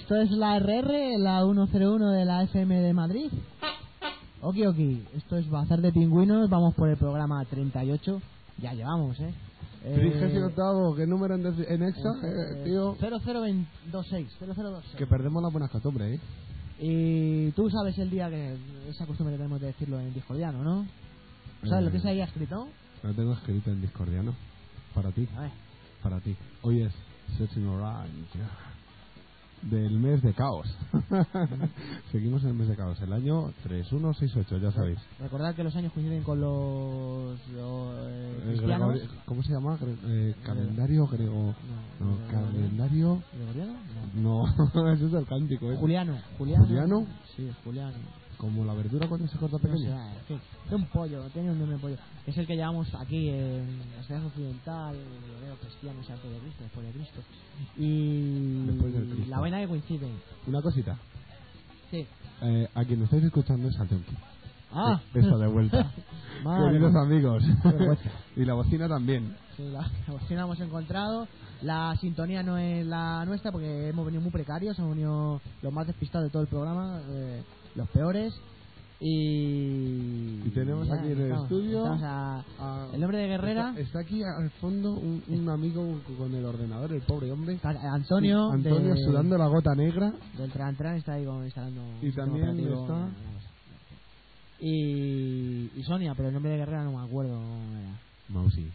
Esto es la RR, la 101 de la FM de Madrid. Oki, esto es Bazar de Pingüinos, vamos por el programa 38, ya llevamos, 38, ¿qué número en Exa, tío? 0026. Que perdemos las buenas costumbres, Y tú sabes el día que esa costumbre que tenemos de decirlo en discordiano, ¿no? ¿Sabes lo que se había escrito? Lo tengo escrito en discordiano. Para ti. A ver. Para ti. Hoy es Searching Orange. Del mes de caos. Seguimos en el mes de caos. El año 3168, ya sabéis. Recordad que los años coinciden con los cristianos. ¿Cómo se llama? Calendario griego. No, calendario. ¿Gregoriano? No, ese es el cántico. Juliano. ¿Juliano? Sí, es Juliano. Como la verdura cuando se corta pequeña. No sé, es un pollo, tiene un nombre de pollo. Es el que llevamos aquí en la sociedad occidental, el cristiano, o sea, antes de Cristo, después de Cristo. Y después del Cristo. la vaina que coincide. Una cosita. Sí. A quien estáis escuchando es al Yonki. Ah, eso de vuelta. Queridos amigos. Y la bocina también. Sí, la bocina hemos encontrado. La sintonía no es la nuestra porque hemos venido muy precarios, hemos venido los más despistados de todo el programa, los peores. Y tenemos ya, aquí en el estudio el hombre de Guerrera. Está aquí al fondo un amigo con el ordenador, el pobre hombre. Antonio sudando la gota negra. Del Tran está ahí instalando. Y también está. Y Sonia, pero el nombre de Guerrera no me acuerdo cómo era. Mausi.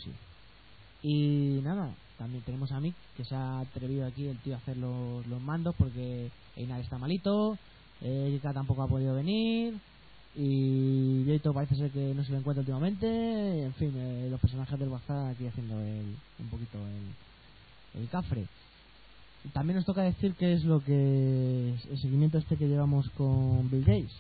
Y nada, también tenemos a Mick, que se ha atrevido aquí el tío a hacer los mandos porque Einar está malito, Erika tampoco ha podido venir y Yeito parece ser que no se lo encuentra últimamente. En fin, los personajes del bazar aquí haciendo un poquito el cafre. También nos toca decir qué es lo que el seguimiento este que llevamos con Bill Gates,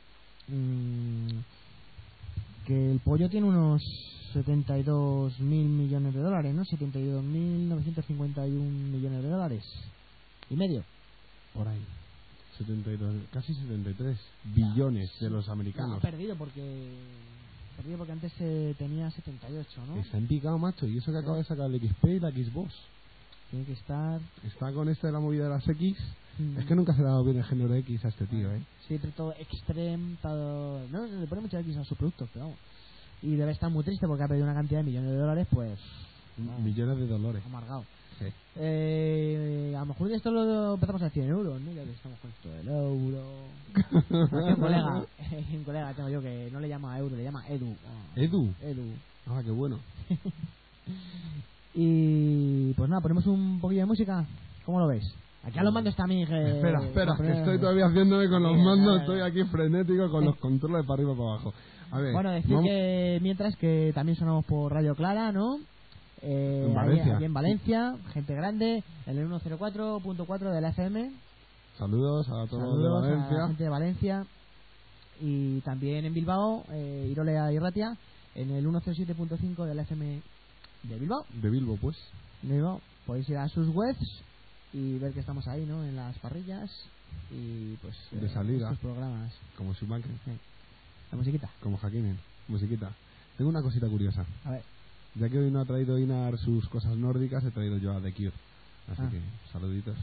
que el pollo tiene unos 72.000 millones de dólares, ¿no? 72.951 millones de dólares y medio por ahí. 72, casi 73 billones de los americanos. Perdido porque antes tenía 78, ¿no? Está en picado, macho. Y eso que acaba de sacar el XP y la Xbox. Tiene que estar. Está con esta de la movida de las X. Es que nunca se le ha dado bien el género X a este tío, Siempre todo extreme, todo. No, le pone mucha X a sus productos, pero vamos. Y debe estar muy triste porque ha perdido una cantidad de millones de dólares, pues. Millones de dólares. Amargado. Sí. A lo mejor esto lo empezamos a 100 euros, ¿no? Ya que estamos con esto del euro. Un colega tengo yo que no le llama euro, le llama Edu. ¿Edu? Edu. Ah, qué bueno. Y pues nada, ponemos un poquillo de música. ¿Cómo lo ves? Aquí a los mandos también. Espera, que estoy todavía haciéndome con los mandos. Estoy aquí frenético con los controles para arriba y para abajo. A ver, bueno, decir que mientras que también sonamos por Radio Clara, ¿no? En Valencia. Aquí en Valencia, gente grande, en el 104.4 de la FM. Saludos a todos de Valencia. A la gente de Valencia. Y también en Bilbao, Irolea y Ratia, en el 107.5 de la FM de Bilbao. De Bilbo, pues. De Bilbao. Podéis ir a sus webs y ver que estamos ahí, ¿no? En las parrillas y pues de salida. Estos programas. Como Schumacher. La musiquita. Como Hakkinen. Musiquita. Tengo una cosita curiosa. A ver. Ya que hoy no ha traído Inar sus cosas nórdicas, he traído yo a The Cure. Así que, saluditos.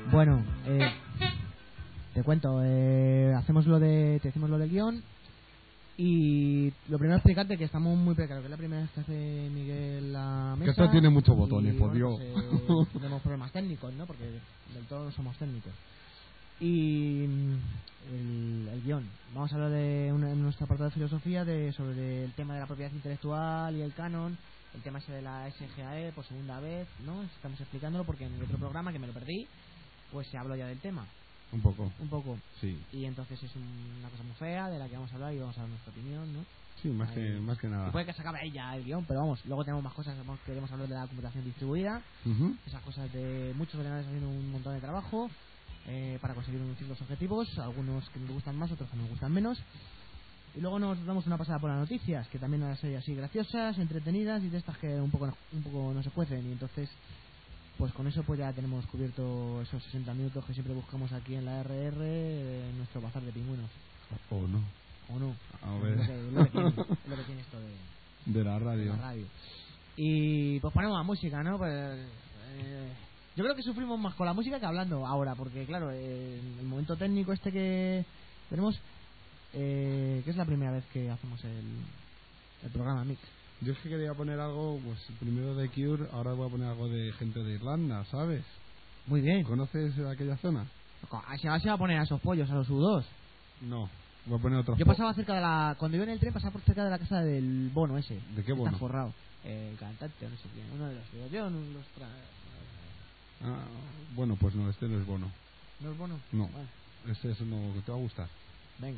Bueno, te cuento, te decimos lo del guión. Y lo primero es explicarte que estamos muy precarios, que es la primera vez que hace Miguel la mesa. Que esto tiene muchos botones, por bueno, Dios. pues, tenemos problemas técnicos, ¿no? Porque del todo no somos técnicos. Y el guión. Vamos a hablar en nuestro apartado de filosofía sobre el tema de la propiedad intelectual y el canon. El tema ese de la SGAE por segunda vez, ¿no? Estamos explicándolo porque en el otro programa, que me lo perdí, pues se habló ya del tema. Un poco. Sí. Y entonces es una cosa muy fea de la que vamos a hablar y vamos a dar nuestra opinión, ¿no? Sí, más que nada. Y puede que se acabe ahí ya el guión, pero vamos, luego tenemos más cosas. Queremos hablar de la computación distribuida, esas cosas de muchos ordenadores haciendo un montón de trabajo para conseguir ciertos objetivos, algunos que nos gustan más, otros que nos gustan menos. Y luego nos damos una pasada por las noticias, que también van a ser así graciosas, entretenidas y de estas que un poco no se cuecen. Y entonces, pues con eso pues ya tenemos cubierto esos 60 minutos que siempre buscamos aquí en la RR, en nuestro bazar de pingüinos. O no. A ver. Es lo que tiene esto de la radio. De la radio. Y pues ponemos la música, ¿no? Pues, yo creo que sufrimos más con la música que hablando ahora, porque claro, el momento técnico este que tenemos, que es la primera vez que hacemos el programa Mix. Yo es que quería poner algo, pues primero de Cure, ahora voy a poner algo de gente de Irlanda, ¿sabes? Muy bien. ¿Conoces aquella zona? Se va a poner a esos pollos, a los U2. No, voy a poner otro. Yo pasaba cerca de cuando iba en el tren, pasaba por cerca de la casa del Bono ese. ¿De qué Bono? Está forrado. El cantante, no sé quién. Uno de los. Bueno, pues no, este no es Bono. ¿No es Bono? No, bueno. Este es uno que te va a gustar. Venga.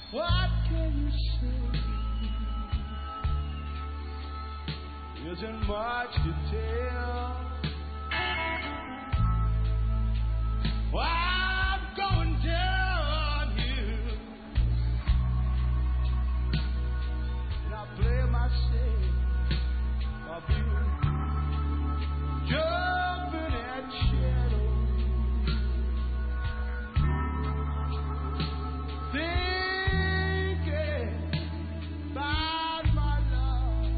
What can you say? Isn't much to tell. Well, I'm going down here, and I play myself of you, jumping at shadows, thinking about my love.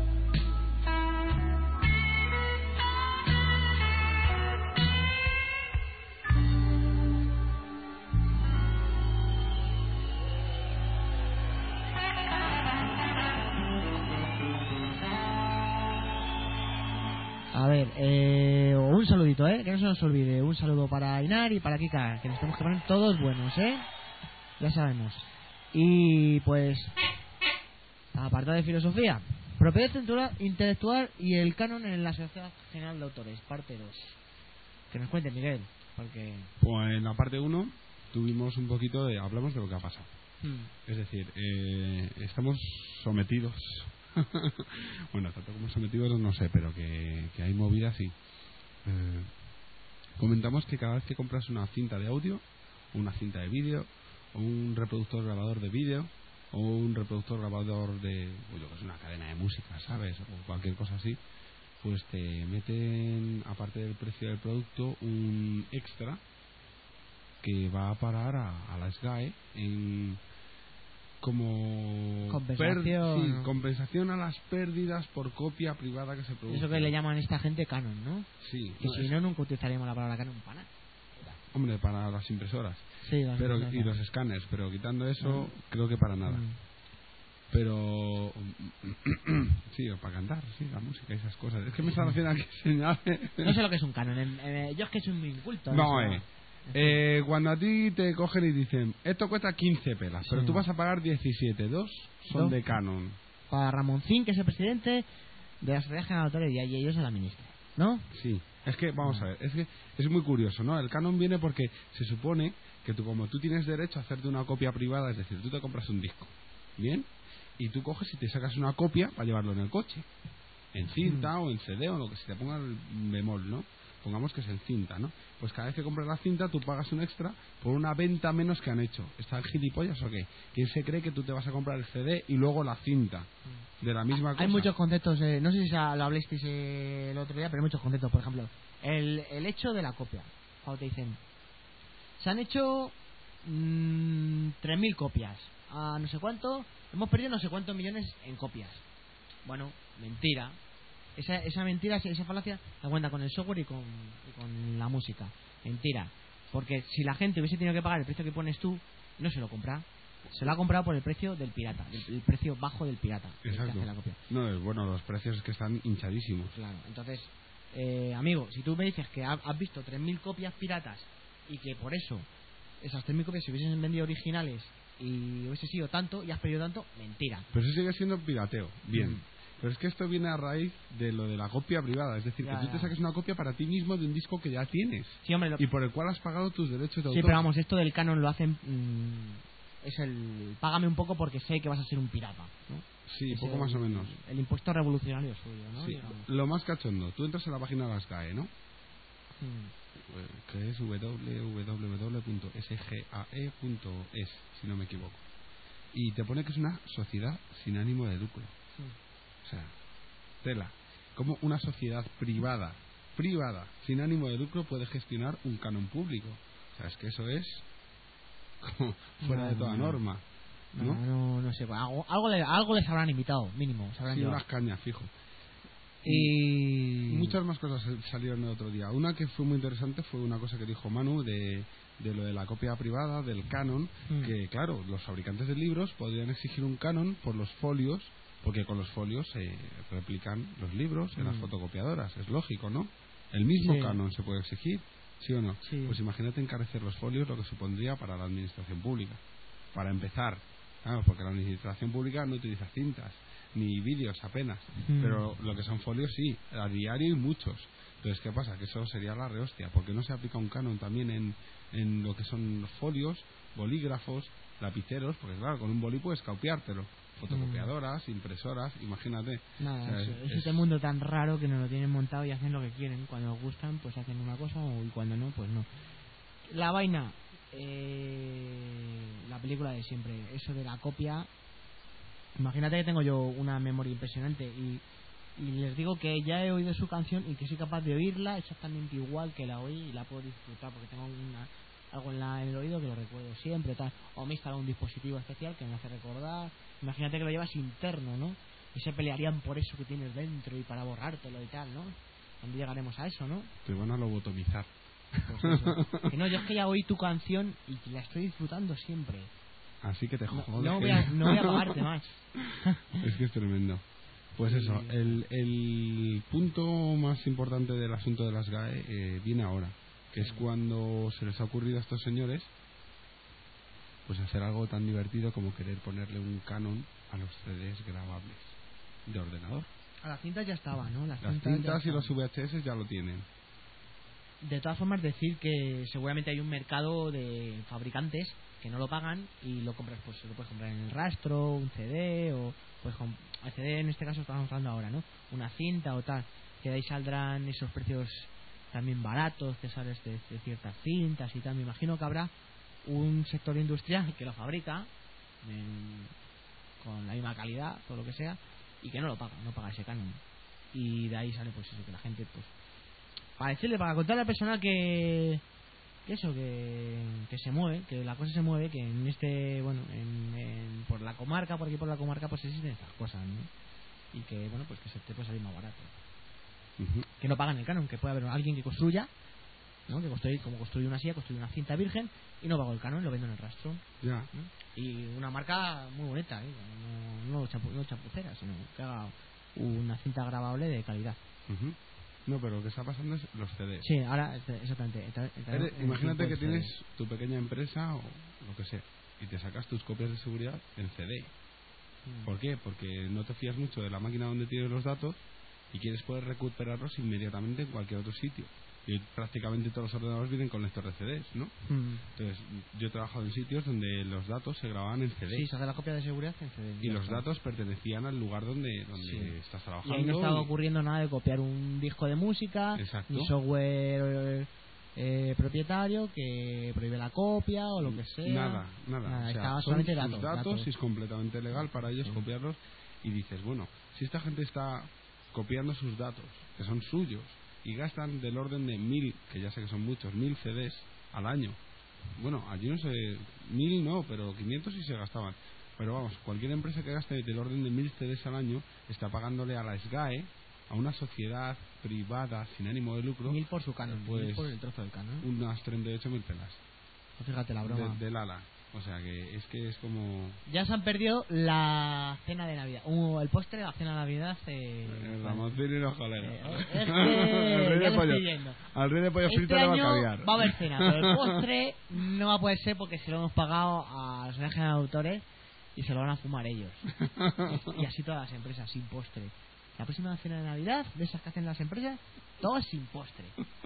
A ver, un saludito, que no se nos olvide. Un saludo para Inar y para Kika, que nos tenemos que poner todos buenos, ya sabemos. Y pues, apartado de filosofía, propiedad intelectual y el canon en la Sociedad General de Autores, parte 2. Que nos cuente Miguel, porque... Pues en la parte 1 tuvimos un poquito de... hablamos de lo que ha pasado. Es decir, estamos sometidos... bueno, tanto como sometidos no sé, pero que hay movidas y... comentamos que cada vez que compras una cinta de audio, una cinta de vídeo, o un reproductor grabador de vídeo, o un reproductor grabador de... pues yo que es una cadena de música, ¿sabes? O cualquier cosa así, pues te meten, aparte del precio del producto, un extra que va a parar a la SGAE en como compensación a las pérdidas por copia privada que se produce. Eso que le llaman a esta gente canon, ¿no? Sí. Que si no, nunca utilizaríamos la palabra canon para nada. Hombre, para las impresoras. Sí, y los escáneres, pero quitando eso, creo que para nada. Pero sí, para cantar, sí, la música y esas cosas. Es que me están haciendo aquí señales. No sé lo que es un canon. Yo es que soy muy inculto. No, cuando a ti te cogen y dicen, esto cuesta 15 pelas, pero tú vas a pagar 17, dos son de canon. Para Ramoncín, que es el presidente de la Sociedad General de Autores, y ellos se la administran, ¿no? Sí, es que, vamos a ver, es que es muy curioso, ¿no? El canon viene porque se supone que como tú tienes derecho a hacerte una copia privada, es decir, tú te compras un disco, ¿bien? Y tú coges y te sacas una copia para llevarlo en el coche, en cinta o en CD o lo que se te ponga el bemol, ¿no? Pongamos que es en cinta, ¿no? Pues cada vez que compras la cinta tú pagas un extra por una venta menos que han hecho. ¿Están gilipollas o qué? ¿Quién se cree que tú te vas a comprar el CD y luego la cinta de la misma cosa? Hay muchos conceptos, no sé si lo hablasteis el otro día, pero hay muchos conceptos. Por ejemplo, el hecho de la copia. Cuando te dicen, se han hecho 3.000 copias a no sé cuánto, hemos perdido no sé cuántos millones en copias. Bueno, mentira. Esa mentira, esa falacia la cuenta con el software y con la música. Mentira. Porque si la gente hubiese tenido que pagar el precio que pones tú, no se lo compra. Se lo ha comprado por el precio del pirata, el precio bajo del pirata. Exacto. Que hace la copia. No, bueno, los precios es que están hinchadísimos. Claro, entonces, amigo, si tú me dices que has visto 3.000 copias piratas y que por eso esas 3.000 copias se hubiesen vendido originales y hubiese sido tanto y has perdido tanto, mentira. Pero eso sigue siendo pirateo. Bien. Pero es que esto viene a raíz de lo de la copia privada. Es decir, que tú te saques una copia para ti mismo de un disco que ya tienes. Sí, hombre, y por el cual has pagado tus derechos de autor. Sí, pero vamos, esto del canon lo hacen... es el... Págame un poco porque sé que vas a ser un pirata, ¿no? Sí, es poco más o menos. El impuesto revolucionario suyo, ¿no? Sí, lo más cachondo. Tú entras en la página de la SGAE, ¿no? Que es www.sgae.es, si no me equivoco. Y te pone que es una sociedad sin ánimo de lucro. O sea, tela. ¿Cómo una sociedad privada, sin ánimo de lucro, puede gestionar un canon público? O sea, es que eso es como fuera de toda norma. No sé, algo les habrán invitado, mínimo. Sí, unas cañas, fijo. Y muchas más cosas salieron el otro día. Una que fue muy interesante fue una cosa que dijo Manu de lo de la copia privada, del canon, que claro, los fabricantes de libros podrían exigir un canon por los folios, porque con los folios se replican los libros en las fotocopiadoras, es lógico, ¿no? El mismo canon se puede exigir, ¿sí o no? Sí. Pues imagínate encarecer los folios, lo que supondría para la administración pública. Para empezar, claro, porque la administración pública no utiliza cintas, ni vídeos apenas. Pero lo que son folios sí, a diario y muchos. Entonces, ¿qué pasa? Que eso sería la rehostia. ¿Por qué no se aplica un canon también en lo que son folios, bolígrafos, lapiceros? Porque claro, con un boli puedes copiártelo. Fotocopiadoras, impresoras, imagínate. Nada, O sea, es este mundo tan raro que nos lo tienen montado y hacen lo que quieren. Cuando les gustan, pues hacen una cosa, y cuando no, pues no. La vaina, la película de siempre, eso de la copia. Imagínate que tengo yo una memoria impresionante y les digo que ya he oído su canción y que soy capaz de oírla exactamente igual que la oí y la puedo disfrutar porque tengo algo en el oído que lo recuerdo siempre, tal. O me he instalado un dispositivo especial que me hace recordar. Imagínate que lo llevas interno, ¿no? Y se pelearían por eso que tienes dentro y para borrártelo y tal, ¿no? ¿Cuándo llegaremos a eso, no? Te van a lobotomizar. Pues eso. Que no, yo es que ya oí tu canción y la estoy disfrutando siempre. Así que te No, jodes. no voy a pagarte más. Es que es tremendo. Pues eso, el punto más importante del asunto de las GAE viene ahora, que es cuando se les ha ocurrido a estos señores pues hacer algo tan divertido como querer ponerle un canon a los CDs grabables de ordenador. A las cintas ya estaba, ¿no? Las cintas y los VHS ya lo tienen. De todas formas, decir que seguramente hay un mercado de fabricantes que no lo pagan y lo compras, pues lo puedes comprar en el rastro, un CD o pues el CD en este caso estamos hablando ahora, ¿no? Una cinta o tal, que de ahí saldrán esos precios también baratos que sales de ciertas cintas y tal. Me imagino que habrá un sector industrial que lo fabrica con la misma calidad o lo que sea y que no paga ese canon y de ahí sale pues eso, que la gente pues para contarle al personal que se mueve, que la cosa se mueve, que en este, bueno, por la comarca, por aquí por la comarca, pues existen estas cosas, ¿no? Y que, bueno, pues que se te puede salir más barato. Que no pagan el canon, que puede haber alguien que construya, ¿no? Que construye una silla, construye una cinta virgen y no paga el canon, lo vende en el rastro. Ya. ¿No? Y una marca muy bonita, ¿eh? No chapucera, sino que haga una cinta grabable de calidad. No, pero lo que está pasando es los CDs. Sí, ahora, exactamente. Imagínate que tienes tu pequeña empresa o lo que sea y te sacas tus copias de seguridad en CD. ¿Por qué? Porque no te fías mucho de la máquina donde tienes los datos y quieres poder recuperarlos inmediatamente en cualquier otro sitio. Y prácticamente todos los ordenadores vienen con lector de CDs, ¿no? Entonces, yo he trabajado en sitios donde los datos se grababan en CD. Sí, se hace la copia de seguridad en CD. Y los datos pertenecían al lugar donde estás trabajando. Y ahí no estaba ocurriendo nada de copiar un disco de música, Exacto. ni software propietario que prohíbe la copia o lo que sea. Nada. O sea, estaba son solamente sus datos y es completamente legal para ellos copiarlos. Y dices, bueno, si esta gente está copiando sus datos, que son suyos, y gastan del orden de 1000, que ya sé que son muchos, 1000 CDs al año. Bueno, allí no sé, 1000 no, pero 500 sí se gastaban. Pero vamos, cualquier empresa que gaste del orden de 1000 CDs al año está pagándole a la SGAE, a una sociedad privada sin ánimo de lucro, 1000 por su canon, pues, 1000 por el trozo del canon. unas 38.000 pelas. Fíjate la broma. Del ala. O sea que es como... Ya se han perdido la cena de Navidad. El postre de la cena de Navidad. El ramoncín y los colegas. Es que al rey de pollo frito le va a caviar. Va a haber cena, pero el postre no va a poder ser porque se lo hemos pagado a los de autores y se lo van a fumar ellos. Y así todas las empresas sin postre. La próxima cena de Navidad, de esas que hacen las empresas, todo sin postre.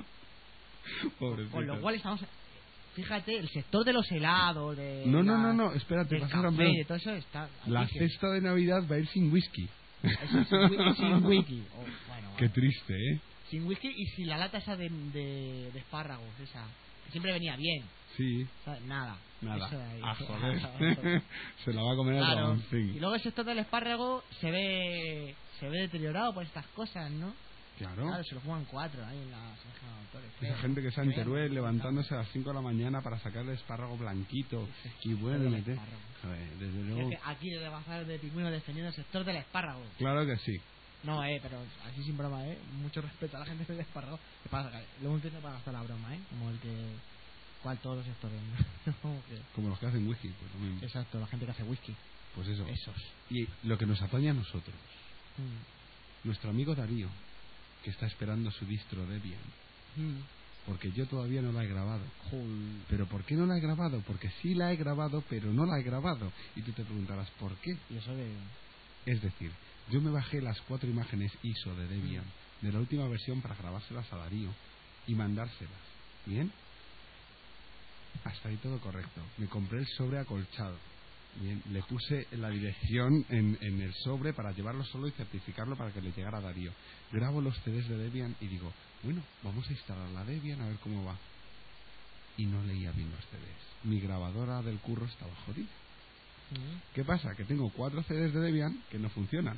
Con lo cual estamos... Fíjate, el sector de los helados, No, espérate, del café, de todo eso está... La cesta de Navidad va a ir sin whisky. Eso, sin whisky. Bueno, qué triste, ¿eh? Sin whisky y sin la lata esa de espárragos, esa, que siempre venía bien. Sí. Nada. Eso de ahí. Joder. Se la va a comer el ramoncín. Y luego el sector del espárrago se ve deteriorado por estas cosas, ¿no? Claro, se lo fuman 4 ahí en las autores. Esa gente que está en Teruel levantándose a las 5 de la mañana para sacar el espárrago blanquito y bueno, desde luego. Es que aquí le va a hacer de pingüino defendiendo el sector del espárrago. Claro que sí. No, pero así sin broma, mucho respeto a la gente del espárrago. Luego entiendo para gastar la broma, como el que... ¿Cuál? Todos los sectores, ¿no? Como los que hacen whisky, pues lo mismo. Exacto, la gente que hace whisky. Pues eso. Esos. Y lo que nos atañe a nosotros. Nuestro amigo Darío, que está esperando su distro Debian. Porque yo todavía no la he grabado. ¿Pero por qué no la he grabado? Porque sí la he grabado, pero no la he grabado. Y tú te preguntarás, ¿por qué? Y eso de... Es decir, Yo me bajé las 4 imágenes ISO de Debian de la última versión para grabárselas a Darío y mandárselas. ¿Bien? Hasta ahí todo correcto. Me compré el sobre acolchado. Bien, le puse la dirección en el sobre para llevarlo solo y certificarlo para que le llegara a Darío. Grabo los CDs de Debian y digo, bueno, vamos a instalar la Debian a ver cómo va. Y no leía bien los CDs. Mi grabadora del curro estaba jodida. ¿Qué pasa? Que tengo 4 CDs de Debian que no funcionan.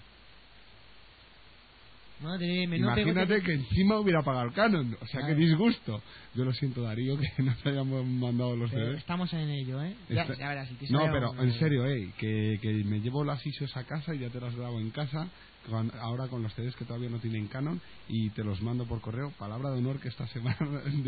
Madre mía, Imagínate que encima hubiera pagado el canon. O sea, Claro. qué disgusto. Yo lo siento, Darío, que no te hayamos mandado los Pero CDs. estamos en ello, ¿eh? Ya verás, el No, pero en serio, que me llevo las ISOs a casa y ya te las grabo en casa, ahora con los CDs que todavía no tienen canon, y te los mando por correo. Palabra de honor que esta semana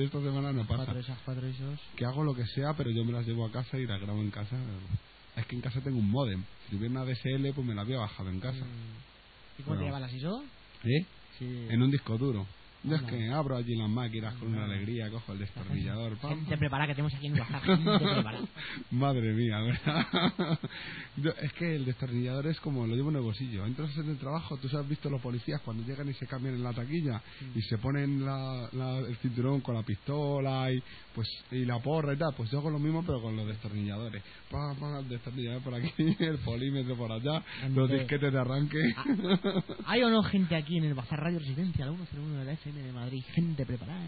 no pasa. 4 esos. Que hago lo que sea, pero yo me las llevo a casa y las grabo en casa. Es que en casa tengo un modem. Si tuviera una DSL, pues me la había bajado en casa. ¿Y cómo te llevas las ISO? ¿Eh? Sí. En un disco duro. Yo es Anda. que abro allí las máquinas con una alegría, cojo el destornillador. pam, Gente preparada que tenemos aquí en WhatsApp. Gente preparada. Madre mía, ¿verdad? Es que el destornillador es como lo llevo en el bolsillo. Entras en el trabajo, tú has visto los policías cuando llegan y se cambian en la taquilla y se ponen el cinturón con la pistola y la porra y tal. Pues yo hago lo mismo pero con los destornilladores. El destornillador por aquí, el polímetro por allá, los disquetes de arranque. ¿Hay o no gente aquí en el Bazar Radio Resistencia, la 101 de la FM de Madrid? Gente preparada,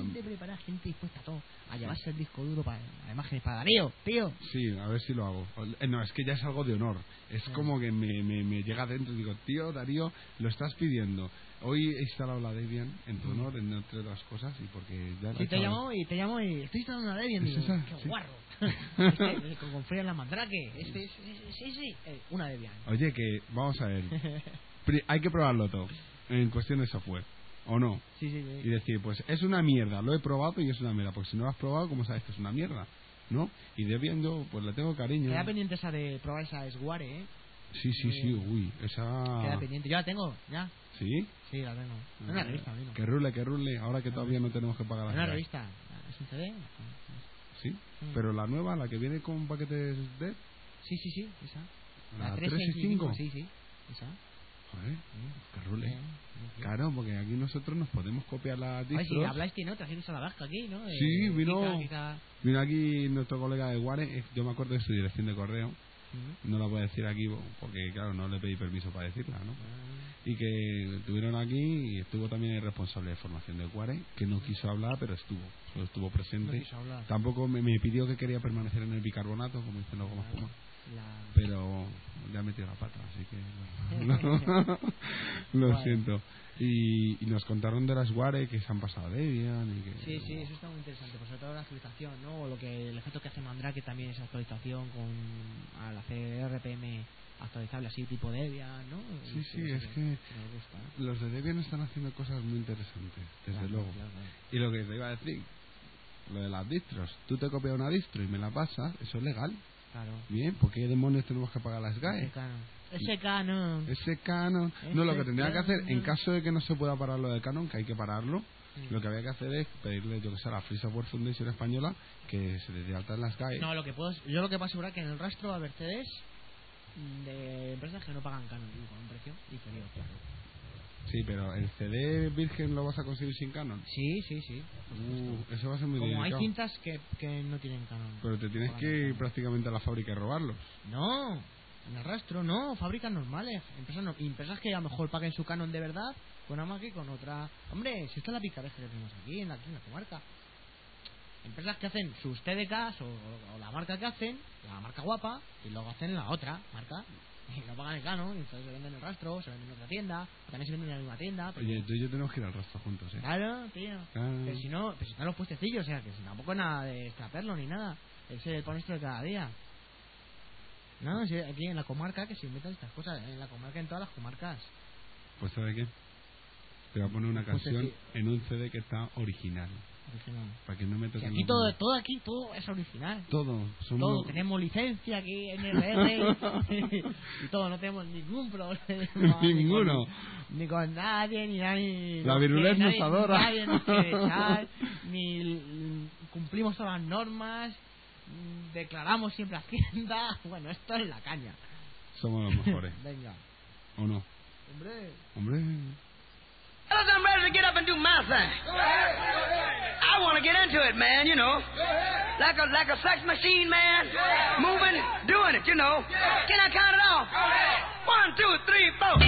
gente dispuesta a todo. A llevarse el disco duro para imágenes para Darío, tío. Sí, a ver si lo hago. No, es que ya es algo de honor. Es como que me llega dentro y digo, tío, Darío, lo estás pidiendo. Hoy he instalado la Debian en tu honor, entre otras cosas, y porque ya Sí, te llamo y estoy instalando una Debian. ¿Es Digo, esa? qué Sí. guarro. Con fría en la mandrake. Sí, una Debian. Oye, que vamos a ver. Hay que probarlo todo en cuestión de software, ¿o no? Sí. Y decir, pues es una mierda, lo he probado y es una mierda. Porque si no lo has probado, ¿cómo sabes que es una mierda? ¿No? Y Debian yo, pues le tengo cariño. Queda pendiente esa de probar esa Sware, ¿eh? Sí, uy, esa... Queda pendiente. Yo la tengo, ya. ¿Sí? Sí, la tengo. Es una revista, amigo. Que rule, ahora que todavía no tenemos que pagar las Es una revistas. revista. ¿Es un CD? Sí, pero la nueva, la que viene con paquetes de... Sí, esa. ¿La 365? 365? Sí, esa. Joder, que rule. Claro, porque aquí nosotros nos podemos copiar las Ay, distros. si habláis, ¿no? Trajimos a la vasca aquí, ¿no? Sí, vino Kika. vino aquí nuestro colega de Guare. Yo me acuerdo de su dirección de correo. No la voy a decir aquí porque, claro, no le pedí permiso para decirla, ¿no? Y que estuvieron aquí y estuvo también el responsable de formación de Guare, que no quiso hablar, pero estuvo presente. No quiso hablar. Tampoco me pidió que quería permanecer en el bicarbonato, como dicen los gomas Puma. Pero ya metió la pata, así que lo siento. Y nos contaron de las Guare que se han pasado a Debian y que... Sí, eso está muy interesante, pues sobre todo la actualización, ¿no? O el efecto que hace Mandrake también esa actualización al hacer RPM actualizable así tipo Debian, ¿no? Sí, es que me gusta, ¿no? los de Debian están haciendo cosas muy interesantes, desde luego. Claro. Y lo que te iba a decir, lo de las distros, tú te copias una distro y me la pasas, eso es legal. Claro. Bien, ¿por qué demonios tenemos que pagar las GAE? Ese canon. Ese canon. No, lo que tendría que hacer, en caso de que no se pueda parar lo del canon, que hay que pararlo, lo que había que hacer es pedirle, yo que sé, a la Free Software Foundation española que se le dé alta en las GAE. No, yo lo que puedo asegurar que en el rastro va a haber CDs de empresas que no pagan canon y con un precio inferior, claro. Sí, pero ¿el CD virgen lo vas a conseguir sin canon? Sí. Eso va a ser muy Como delicado. hay cintas que no tienen canon. Pero te tienes que ir prácticamente a la fábrica y robarlos. No, en el rastro no, fábricas normales, empresas que a lo mejor paguen su canon de verdad con una marca y con otra. Hombre, si esta es la picareja que tenemos aquí en la comarca. Empresas que hacen sus TDKs o la marca que hacen, la marca guapa, y luego hacen la otra marca. Y no pagan el canon, y entonces se venden en el rastro, se venden en otra tienda, o también se venden en la misma tienda. Pero... Oye, tú y yo tenemos que ir al rastro juntos, ¿eh? Claro, tío. Pero si no, están los puestecillos, o sea, que tampoco es nada de extraperlo ni nada. Es el pan nuestro de cada día. No, si aquí en la comarca que se inventan estas cosas, en la comarca, en todas las comarcas. Pues ¿sabes qué? Te voy a poner una Pues canción sí. en un CD que está original. Original. Para que no me Si toquen aquí los todo aquí, todo es original. Todo. Somos... Todo, tenemos licencia aquí en NRR y todo, no tenemos ningún problema. Ninguno. Ni con nadie, ni nadie. La virulés nos adora. Nadie nos quiere echar, cumplimos todas las normas, declaramos siempre Hacienda. Bueno, esto es la caña. Somos los mejores. Venga. ¿O no? Hombre. Fellas, I'm ready to get up and do my thing. I want to get into it, man, you know. Like a sex machine, man. Moving, doing it, you know. Can I count it off? 1, 2, 3, 4.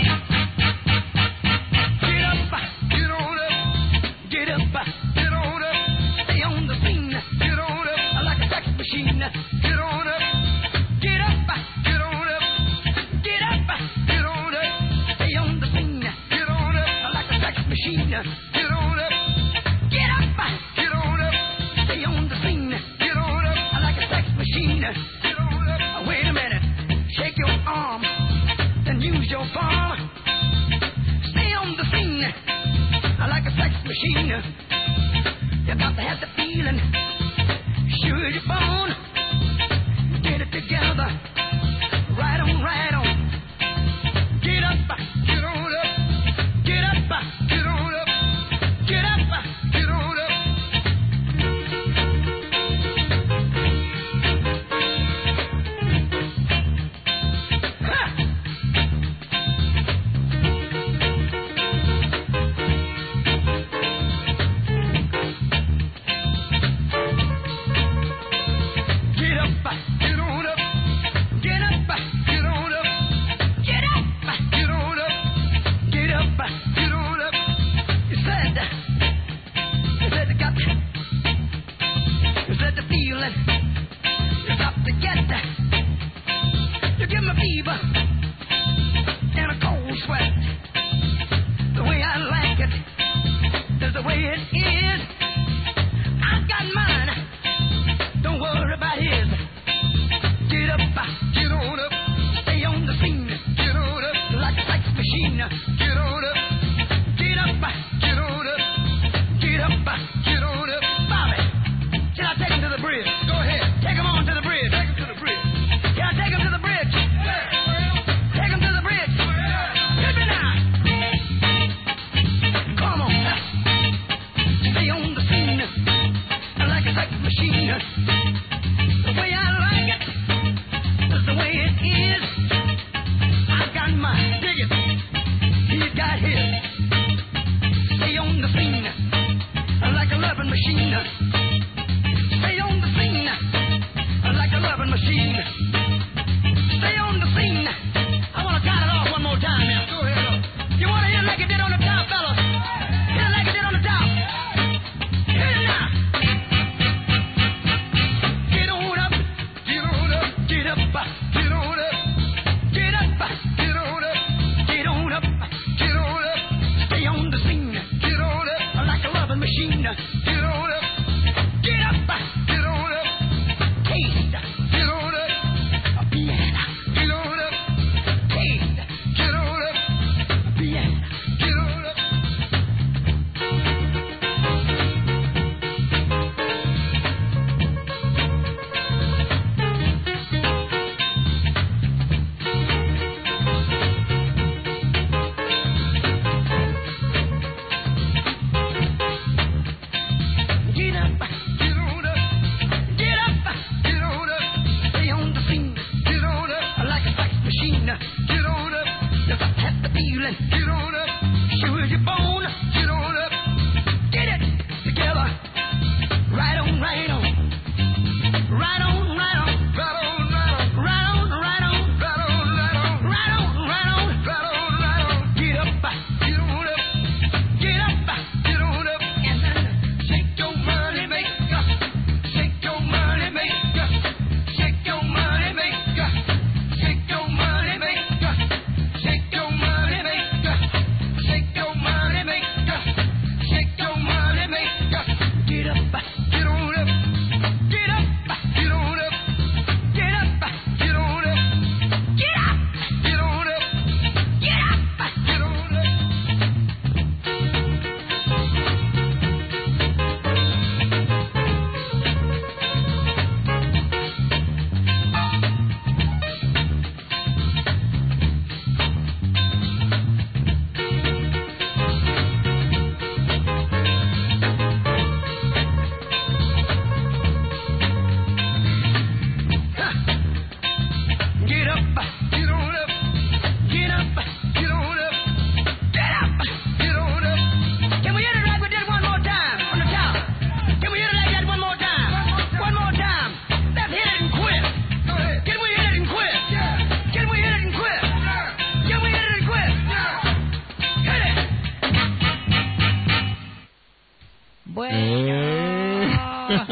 Get up, get on up. Get up, get on up. Stay on the scene. Get on up. Like a sex machine. Get on up. Get up, get on up. Get up, get on up. Stay on the scene. Get on up. Like a sex machine. Get on up. Get up, get on up. Stay on the scene. Get on up. Like a sex machine. Get on up. Wait a minute. Shake your arm. Then use your palm. Stay on the scene. Like a sex machine. You got to have the feeling. Sure you're born. Get it together. Right on, right on. Get up, get on up. Get up, get on up. Get up, get on up. Ha! Get up, get on up. Get up, get on up. Get up, get on up. Get up, get on up. You said the feeling. You got to get that. You give me fever and a cold sweat. The way I like it is the way it is. I got mine. Don't worry about his. Get up, get on up. Stay on the scene. Get on up. Like a sex machine. Get on up. Get up, get on up. Get up, get on up. Bobby, should I take him to the bridge? Go ahead. Take him on to the bridge. Take him to the bridge. Can I take him to the bridge? Take him to the bridge. Hit me now. Come on. Stay on the scene. Like a sex machine. The way I like it is the way it is. I got mine. Dig it. He's got his. Stay on the scene. Like a loving machine. Stay on the scene. Like a loving machine. Stay on the scene. I want to count it off one more time now. Go ahead. You want to hit it like it did on the top, fellas? Hit it like it did on the top. Hit it now. Get on up. Get on up. Get up. Get on up. Get up. Get on up. Get on up. Get on up. Stay on the scene. Get on up. Like a loving machine. Get on up. Get up. Get on up. Taste. Get on up.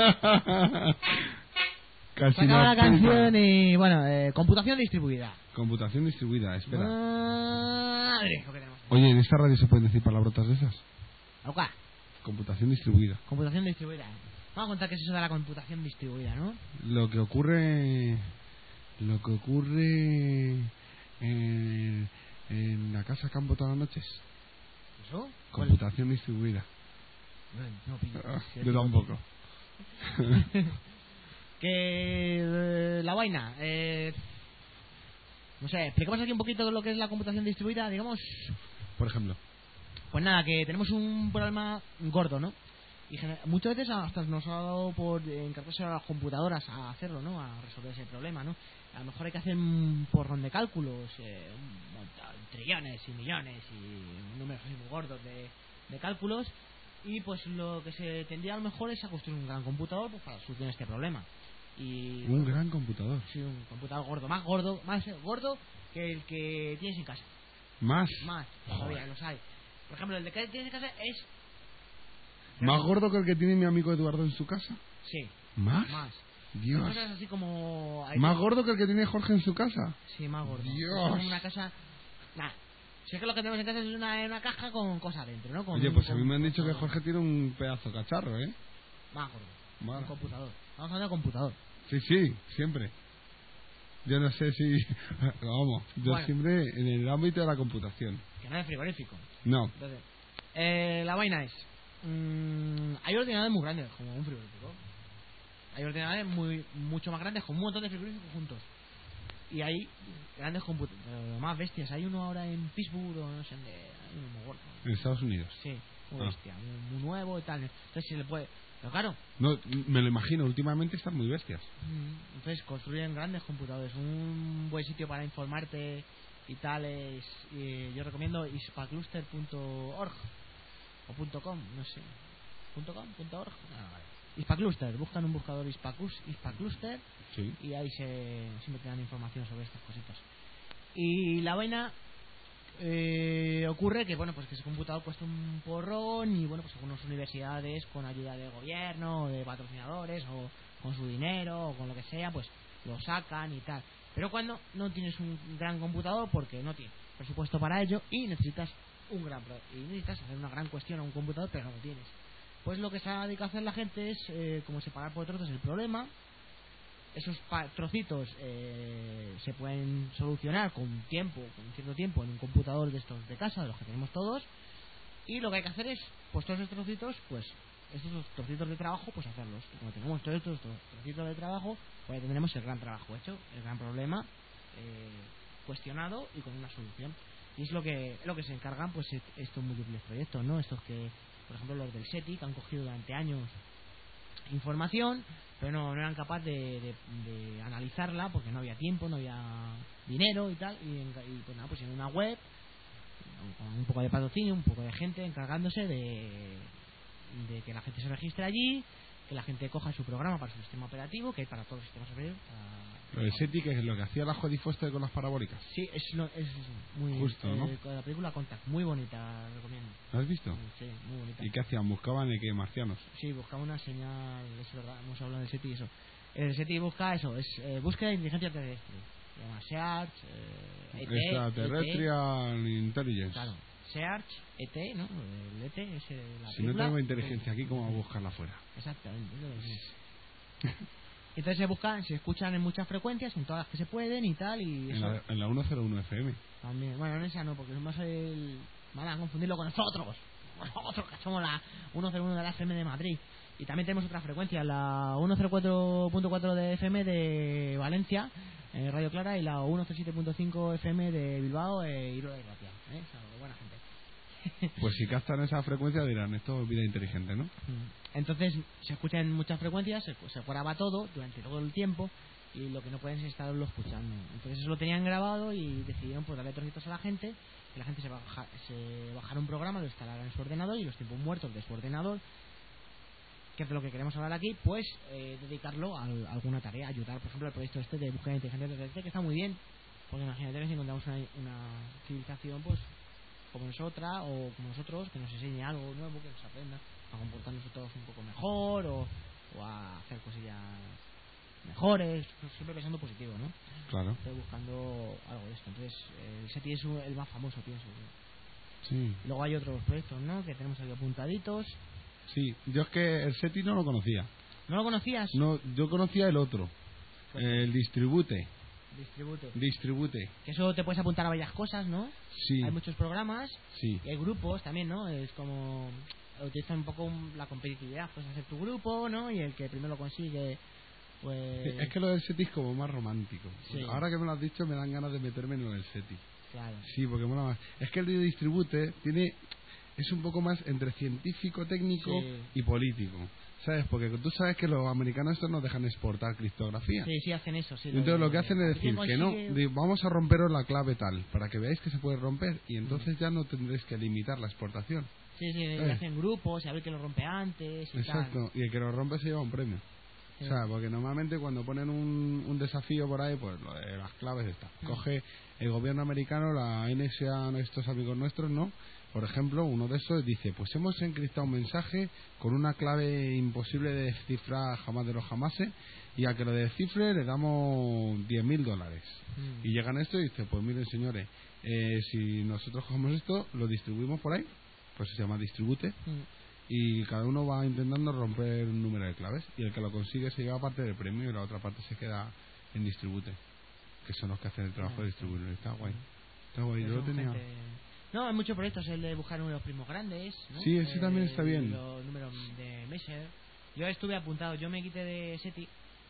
Casi Se acaba nos la canción pica. y bueno, computación distribuida. Computación distribuida, espera. Madre, lo que tenemos. Oye, ¿en esta radio se pueden decir palabrotas de esas? Oca, Computación distribuida. computación distribuida. Vamos a contar qué es eso de la computación distribuida, ¿no? Lo que ocurre en la casa Campo todas las noches. ¿Eso? Computación distribuida. No pillo. Yo tampoco. Que la vaina, no sé, explicamos aquí un poquito lo que es la computación distribuida, digamos. Por ejemplo. Pues nada, que tenemos un problema gordo, ¿no? Y muchas veces hasta nos ha dado por encargarse a las computadoras a hacerlo, ¿no? A resolver ese problema, ¿no? A lo mejor hay que hacer un porrón de cálculos, un montón, trillones y millones y números así muy gordos de cálculos. Y pues lo que se tendría a lo mejor es a construir un gran computador pues, para solucionar este problema. Y Un gran computador. sí, un computador gordo, más gordo que el que tienes en casa. Más Todavía los hay. Por ejemplo, el de que tienes en casa es... más gordo que el que tiene mi amigo Eduardo en su casa. Sí. Más. Son Dios. cosas así como... Más gordo que el que tiene Jorge en su casa. Sí, más gordo. Dios. Es como una casa... Nah. Si es que lo que tenemos en casa es una caja con cosas dentro, ¿no? Con Oye, un pues a mí me han dicho que computador. Jorge tiene un pedazo de cacharro, ¿eh? Más gordo. Vale. Un computador. Vamos a hablar de computador. Sí, siempre. Yo no sé si... Vamos, yo Bueno. siempre en el ámbito de la computación. Que no es frigorífico. No. Entonces, la vaina es... hay ordenadores muy grandes, como un frigorífico. Hay ordenadores mucho más grandes, con un montón de frigoríficos juntos. Y hay grandes computadores, más bestias. Hay uno ahora en Pittsburgh o no sé dónde. Hay uno muy gordo. En Estados Unidos. Sí, muy bestia, muy nuevo y tal. Entonces se le puede... Pero claro, No, me lo imagino, últimamente están muy bestias. entonces construyen grandes computadores. Un buen sitio para informarte y tal es... yo recomiendo ispacluster.org o .com, no sé. ¿.com? ¿.org? No, vale. Ispacluster, buscan un buscador Ispacluster Sí. y ahí siempre te dan información sobre estas cositas. Y la vaina ocurre que bueno, pues que ese computador cuesta un porrón y bueno, pues algunas universidades con ayuda del gobierno o de patrocinadores o con su dinero o con lo que sea, pues lo sacan y tal. Pero cuando no tienes un gran computador porque no tienes presupuesto para ello y necesitas necesitas hacer una gran cuestión a un computador pero no lo tienes, pues lo que se ha dedicado a hacer la gente es como separar por trozos el problema. Esos trocitos se pueden solucionar con cierto tiempo en un computador de estos de casa, de los que tenemos todos, y lo que hay que hacer es pues todos esos trocitos, pues estos trocitos de trabajo, pues hacerlos. Y como tenemos todos estos trocitos de trabajo, pues ya tendremos el gran trabajo hecho, el gran problema cuestionado y con una solución. Y es lo que se encargan pues estos múltiples proyectos, ¿no? Estos que, por ejemplo, los del SETI, que han cogido durante años información, pero no eran capaces de analizarla porque no había tiempo, no había dinero y tal, y pues nada, pues en una web con un poco de patrocinio, un poco de gente encargándose de que la gente se registre allí, que la gente coja su programa para su sistema operativo, que hay para todos los sistemas operativos. Lo de SETI, que es lo que hacía la Jodifoster con las parabólicas. Sí, es muy justo, ¿no? La película Contact, muy bonita, la recomiendo. ¿La has visto? Sí, muy bonita. ¿Y qué hacían? ¿Buscaban de qué? ¿Marcianos? Sí, buscaba una señal, es verdad, hemos hablado del SETI y eso. El SETI busca eso, es búsqueda de inteligencia terrestre. Se llama SEARCH, Extraterrestrial Intelligence. Claro, SEARCH, ET, ¿no? El ET es la Si película. no tengo inteligencia aquí, ¿cómo voy a buscarla afuera? Exactamente, es lo mismo. Entonces se escuchan en muchas frecuencias, en todas las que se pueden y tal, y eso En la 101 FM. también. Bueno, en esa no, porque somos van a confundirlo con nosotros que somos la 101 de la FM de Madrid. Y también tenemos otra frecuencia, la 104.4 de FM de Valencia, Radio Clara, y la 107.5 FM de Bilbao, Irola y Ratia. Buena gente. Pues si captan esa frecuencia dirán, esto es vida inteligente, ¿no? Entonces se escucha en muchas frecuencias, se graba todo durante todo el tiempo, y lo que no pueden es estarlo escuchando. Entonces eso lo tenían grabado y decidieron pues darle trocitos a la gente, que la gente se bajara un programa, lo instalara en su ordenador, y los tiempos muertos de su ordenador, que es de lo que queremos hablar aquí, pues dedicarlo a alguna tarea, ayudar, por ejemplo, al proyecto este de búsqueda de inteligencia terrestre, que está muy bien, porque imagínate que si encontramos una civilización pues como nosotras o como nosotros, que nos enseñe algo nuevo, que nos aprenda a comportarnos todos un poco mejor, o o a hacer cosillas mejores, siempre pensando positivo, ¿no? Claro. Estoy buscando algo de esto. Entonces, el SETI es el más famoso, pienso yo. Sí. Luego hay otros proyectos, ¿no? Que tenemos aquí apuntaditos. Sí, yo es que el SETI no lo conocía. ¿No lo conocías? No, yo conocía el otro, el Distribute. Distribute. Que eso te puedes apuntar a varias cosas, ¿no? Sí. Hay muchos programas. Sí. Y hay grupos también, ¿no? Es como... utilizan un poco la competitividad. Puedes hacer tu grupo, ¿no? Y el que primero lo consigue, pues... Es que lo del SETI es como más romántico. Sí. Ahora que me lo has dicho me dan ganas de meterme en lo del SETI. Claro. Sí, porque mola más. Es que el de Distribute es un poco más entre científico, técnico y político. ¿Sabes? Porque tú sabes que los americanos estos no dejan exportar criptografía. Sí, hacen eso. Sí, entonces lo que hacen es decir que no, vamos a romperos la clave tal, para que veáis que se puede romper y entonces ya no tendréis que limitar la exportación. Sí, y hacen grupos, y a ver quién lo rompe antes y exacto, tal. Y el que lo rompe se lleva un premio. Sí. O sea, porque normalmente cuando ponen un desafío por ahí, pues lo de las claves está. Coge el gobierno americano, la NSA, estos amigos nuestros, ¿no? Por ejemplo, uno de esos dice, pues hemos encriptado un mensaje con una clave imposible de descifrar jamás de los jamases, y a que lo descifre le damos $10,000. Y llegan a esto y dicen, pues miren señores, si nosotros cogemos esto, lo distribuimos por ahí, pues se llama Distribute, y cada uno va intentando romper un número de claves, y el que lo consigue se lleva parte del premio y la otra parte se queda en Distribute, que son los que hacen el trabajo de distribuir. Está guay. Está guay, yo lo tenía... No, hay muchos proyectos, el de buscar números primos grandes, ¿no? Sí, ese también está bien. Los números de Messer. Yo estuve apuntado, yo me quité de SETI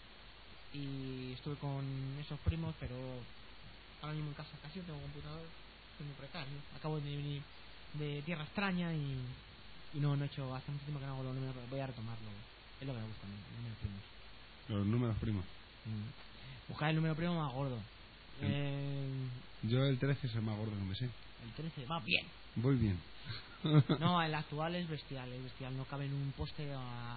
y estuve con esos primos, pero ahora mismo en casa casi no tengo computador, estoy muy precario. Acabo de venir de tierra extraña y no he hecho, hace mucho tiempo que no hago los números, pero voy a retomarlo. Es lo que me gusta a mí, los números primos. Los números primos. Buscar el número primo más gordo. Yo el 13 es el más gordo que me sé. El 13 va bien. Voy bien. No, el actual es bestial, no cabe en un poste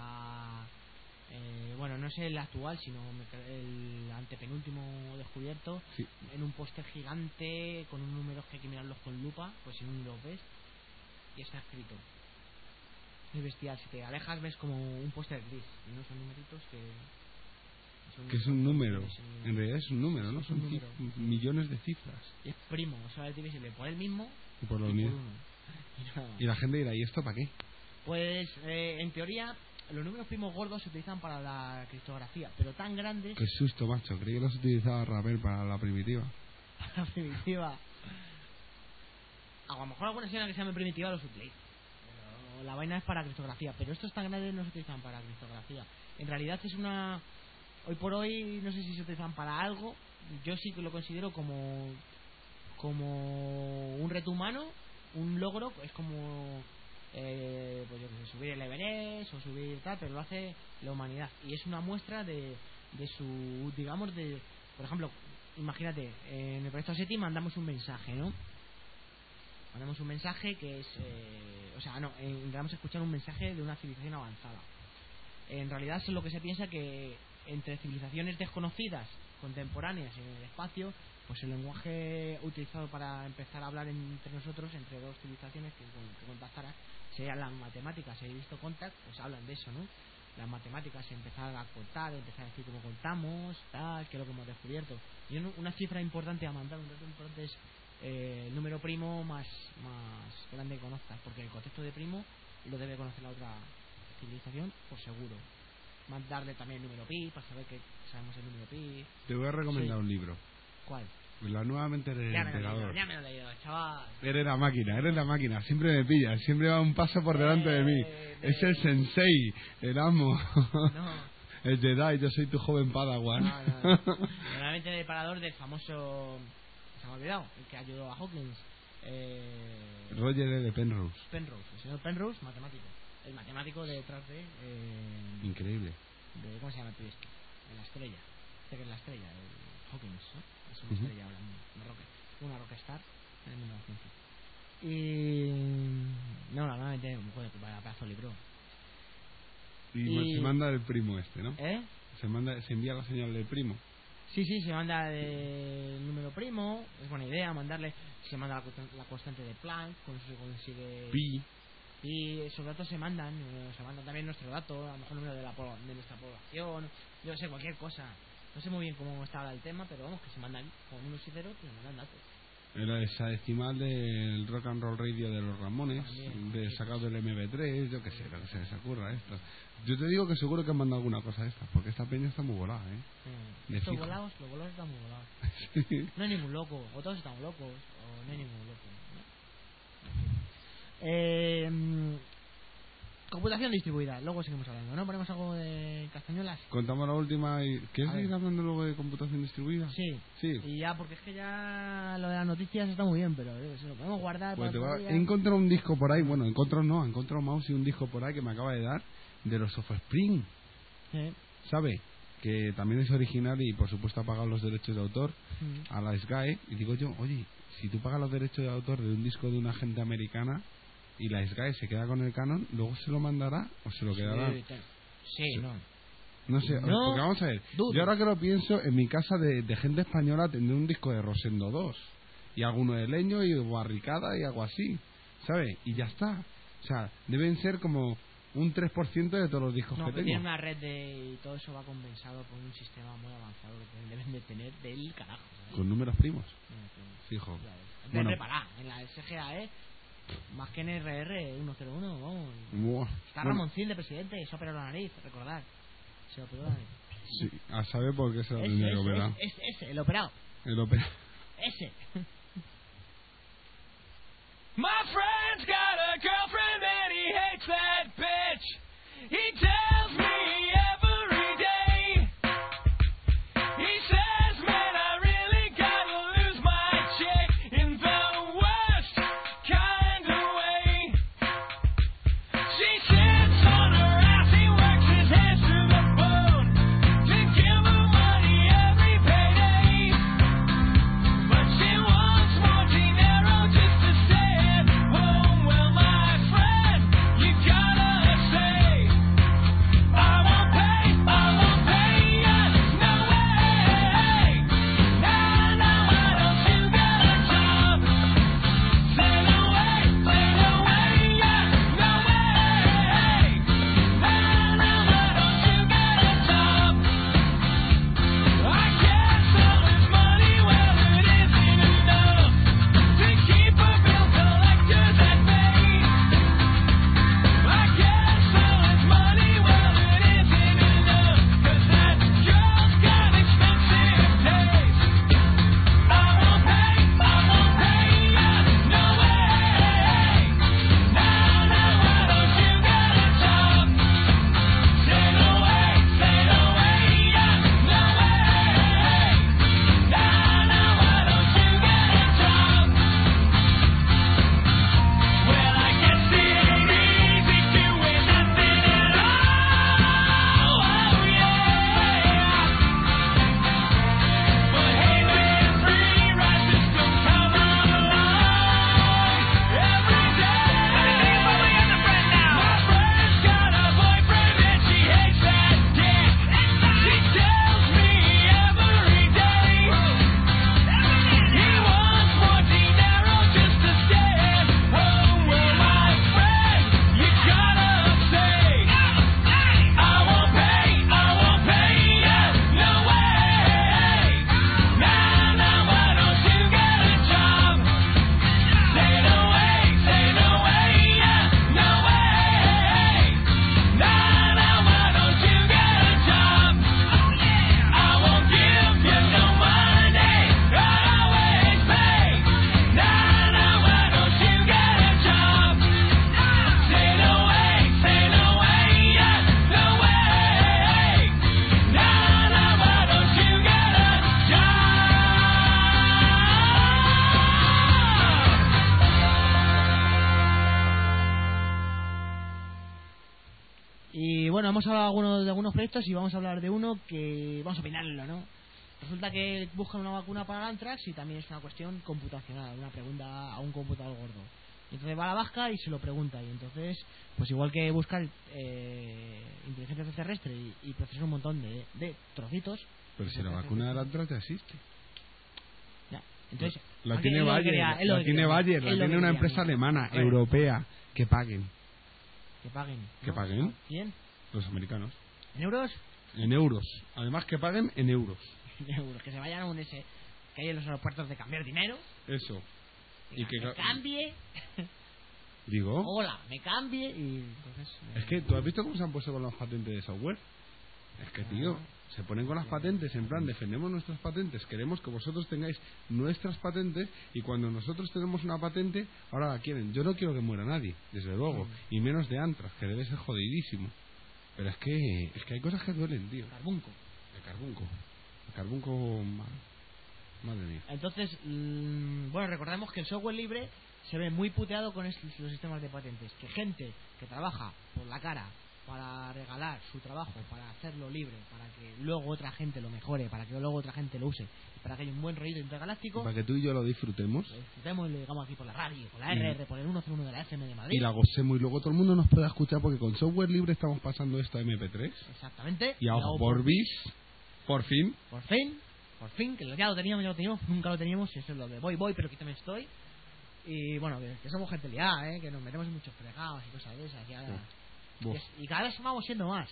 bueno, no es el actual, sino el antepenúltimo descubierto, sí. En un poste gigante con unos números que hay que mirarlos con lupa, pues si no ni los ves, y está escrito. Es bestial, si te alejas ves como un póster gris, y no son numeritos que es un número, en realidad es un número, ¿no? Son millones de cifras. Y es primo, o sea, es divisible por el mismo y por lo uno. Y la gente dirá, ¿y esto para qué? Pues en teoría los números primos gordos se utilizan para la criptografía, pero tan grandes... Qué susto, macho, creí que los utilizaba Ravel para la primitiva. Para la primitiva. A lo mejor alguna señora que se llame primitiva los utiliza, pero la vaina es para criptografía, pero estos tan grandes no se utilizan para criptografía. En realidad es una... Hoy por hoy no sé si se utilizan para algo. Yo sí que lo considero como un reto humano, un logro. Es como pues yo que sé, subir el Everest o subir tal, pero lo hace la humanidad y es una muestra de su, digamos, de, por ejemplo, imagínate, en el proyecto SETI mandamos un mensaje, ¿no? Mandamos un mensaje que es intentamos escuchar un mensaje de una civilización avanzada. En realidad es lo que se piensa, que entre civilizaciones desconocidas, contemporáneas en el espacio, pues el lenguaje utilizado para empezar a hablar entre nosotros, entre dos civilizaciones que contactaran, serían las matemáticas. He visto Contact, pues hablan de eso, ¿no? Las matemáticas, empezar a contar, empezar a decir cómo contamos, tal, qué es lo que hemos descubierto. Y una cifra importante a mandar, un dato importante es el número primo más grande que conozcas, porque el concepto de primo lo debe conocer la otra civilización, por seguro. Mandarle también el número pi, para saber que sabemos el número pi. Te voy a recomendar un libro. ¿Cuál? La nueva mente del emperador. Ya me lo he leído, chaval. Eres la máquina, siempre me pillas, siempre va un paso por delante de mí. Es el sensei, el amo. No. El Jedi, yo soy tu joven Padawan. No. Normalmente el emperador del famoso... Se me ha olvidado, el que ayudó a Hawkins. Roger L. Penrose. El señor Penrose, matemático. El matemático detrás de... Increíble. ¿Cómo se llama el tío este? De la estrella. Este que es la estrella, el Hawkings, ¿no? Es una estrella ahora, una rockstar en el mundo de la ciencia. Y... No, normalmente, joder, vaya pedazo de libro. Y se manda el primo este, ¿no? Se envía la señal del primo. Sí, se manda el número primo. Es buena idea mandarle. Se manda la constante de Planck, con eso se consigue... Pi. Y esos datos se mandan también nuestro dato, a lo mejor el número de nuestra población, yo sé, cualquier cosa. No sé muy bien cómo está ahora el tema, pero vamos, que se mandan con unos y ceros, que se mandan datos. Era esa decimal del Rock and Roll Radio de los Ramones, de sacado del MP3, yo qué sé, lo que se les ocurra esto. Yo te digo que seguro que han mandado alguna cosa de estas, porque esta peña está muy volada, Los volados están muy volados. Sí. No hay ningún loco, o todos están locos, o no hay ningún loco, ¿no? Computación distribuida, luego seguimos hablando, ¿no? ¿Ponemos algo de castañuelas? Contamos la última y... ¿Quieres seguir hablando luego de computación distribuida? Sí. Y ya, porque es que ya lo de las noticias está muy bien, pero se lo podemos guardar pues para he encontrado un disco por ahí, bueno, he encontrado un mouse y un disco por ahí que me acaba de dar de los Offspring. ¿Sabe? Que también es original y por supuesto ha pagado los derechos de autor a la SGAE. Y digo yo, oye, si tú pagas los derechos de autor de un disco de una gente americana y la SGAE se queda con el canon, ¿luego se lo mandará o se lo quedará? No sé, no, porque vamos a ver, yo ahora que lo pienso, en mi casa de gente española tendré un disco de Rosendo 2 y alguno de Leño y Barricada y algo así, ¿sabes? Y ya está. O sea, deben ser como un 3% de todos los discos que tengo. Tiene una red y todo eso va compensado por un sistema muy avanzado que deben de tener del carajo, ¿sabes? Con números primos. Fijo. Bueno, reparar en la SGAE más que en RR 101, vamos. Está Ramoncín de presidente, se operó la nariz, recordar. Se operó la nariz. Sí, a saber por qué se lo tendría que operar. Ese, el operado. El operado. Ese. My friend's got a girlfriend and he hates that bitch. He tells me every day. He says, man, I really gotta lose my chick in the worst kind of way. She sits on her ass, he works his hands to the bone to give her money every payday. But she wants more dinero just to stay at home. Well, my friend, you gotta say, I won't pay ya, no way. Nah, why don't you get a job? Say no way, yeah, no way. Nah, why don't you get a job? I guess all his money, well, it isn't enough to keep a bill collectors at bay. I guess all his money, well, it isn't enough, 'cause that girl's got expensive taste. I won't pay ya, no way. Nah, why don't you get a job? Say no way, yeah, no way. Nah, why don't you get a job? Well, I guess it ain't easy doing nothing at all. Oh yeah. But hey, when free rises don't come along every day. But we got a friend now. My friend's got a boyfriend and she hates that dick. She tells me every day. He wants more dinero just to stay at home. Well, my friend, you gotta say, I won't pay ya, no way. Nah, why don't you get a job? Say no way, yeah, no way. Nah, why don't you get a job? I won't give you no money, I'll always pay. Nah, why don't you get a job? Say no way, yeah, no way. Nah, why don't you get a job? Y bueno, hemos hablado de algunos proyectos y vamos a hablar de uno que vamos a opinarlo, ¿no? Resulta que buscan una vacuna para el anthrax y también es una cuestión computacional, una pregunta a un computador gordo. Y entonces va a la vasca y se lo pregunta y entonces, pues igual que buscar inteligencia extraterrestre y procesar un montón de trocitos. Pero si la vacuna del anthrax ya existe. Ya, entonces La tiene Bayer, la tiene una empresa alemana, europea, que paguen. Que paguen. Que ¿no? paguen. ¿Quién? Los americanos. ¿En euros? En euros. Además que paguen en euros. En euros. Que se vayan a un ese que hay en los aeropuertos de cambiar dinero. Eso. Y que me cambie. Digo. Hola, me cambie y entonces... Es que, ¿tú has visto cómo se han puesto con las patentes de software? Es que, tío, se ponen con las patentes, en plan, defendemos nuestras patentes, queremos que vosotros tengáis nuestras patentes, y cuando nosotros tenemos una patente, ahora la quieren. Yo no quiero que muera nadie, desde luego, y menos de Antrax, que debe ser jodidísimo. Pero es que hay cosas que duelen, tío. Carbunco. El carbunco, madre mía. Entonces, bueno, recordemos que el software libre se ve muy puteado con los sistemas de patentes. Que gente que trabaja por la cara para regalar su trabajo, para hacerlo libre, para que luego otra gente lo mejore, para que luego otra gente lo use, para que haya un buen rollito intergaláctico, Para que tú y yo lo disfrutemos. lo disfrutemos y lo digamos aquí por la radio, por la RR, por el 101 de la FM de Madrid. Y la gocemos y luego todo el mundo nos pueda escuchar, porque con software libre estamos pasando esto a MP3. Exactamente. Y a ojo por bis, por fin. Por fin, que ya lo teníamos, nunca lo teníamos, y eso es lo de voy, pero aquí también estoy. Y bueno, que somos gente liada, que nos metemos en muchos fregados y cosas de esas. Y cada vez vamos siendo más.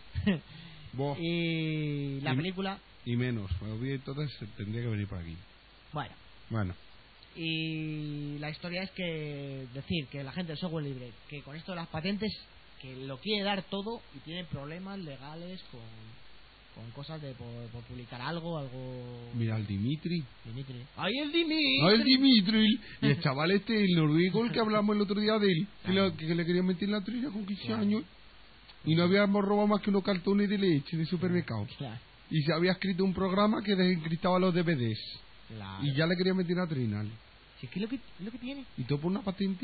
Y la película... Y menos, entonces tendría que venir por aquí. Bueno. Y la historia es que decir que la gente del software libre, que con esto de las patentes, que lo quiere dar todo y tiene problemas legales con cosas de por publicar algo. Mira al Dimitri. ¡Ay, el Dimitri! Y el chaval el noruego, el que hablamos el otro día de él, que le querían meter en la trilla con 15 años. Y no habíamos robado más que unos cartones de leche de supermercado. Y se había escrito un programa que desencriptaba los DVDs. Y ya le querían meter a Trinal. Si es que lo que tiene. Y todo por una patente.